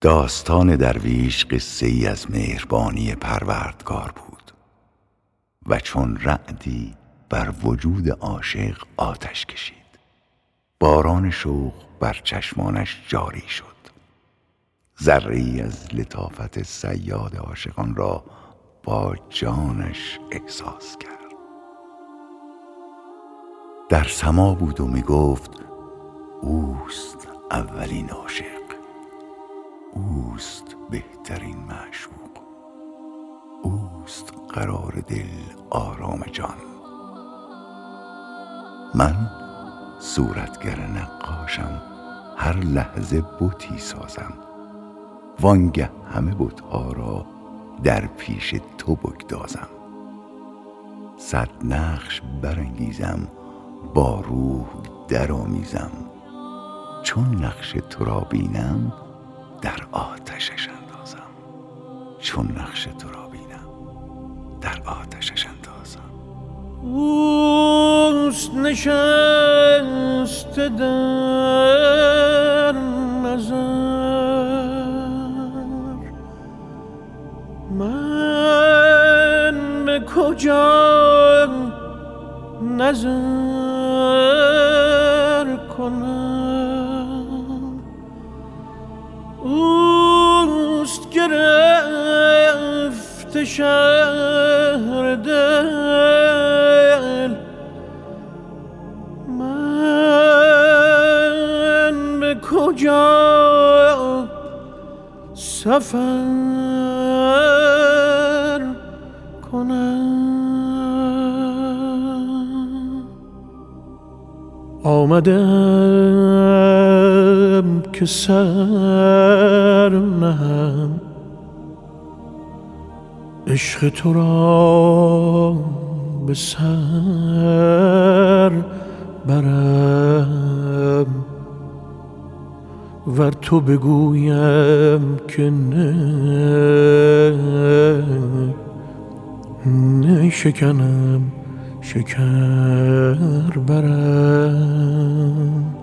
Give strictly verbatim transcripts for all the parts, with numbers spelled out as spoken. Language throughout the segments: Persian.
داستان درویش قصه ای از مهربانی پروردگار بود و چون رعدی بر وجود عاشق آتش کشید. باران شوق بر چشمانش جاری شد. ذره‌ای از لطافت صیاد عاشقان را با جانش احساس کرد. در سما بود و می گفت اوست اولین عاشق، اوست بهترین معشوق، اوست قرار دل، آرام جان. من صورتگر نقاشم، هر لحظه بتی سازم، وانگه همه بتها را در پیش تو بگدازم. صد نقش برانگیزم، با روح در آمیزم، چون نقش تو را بینم در آتشش اندازم، چون نقش تو را بینم در آتشش اندازم. اوست نشسته در نظر، من به کجا نظر کنم. اوست گرفته شهر دل، من به کجا سفر کنم. آمدم که سر نهم، عشق تو را به سر برم، ور تو بگویم که نه، نه شکنم شکر برم،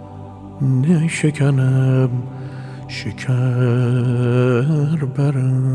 نه شکنم شکر برم.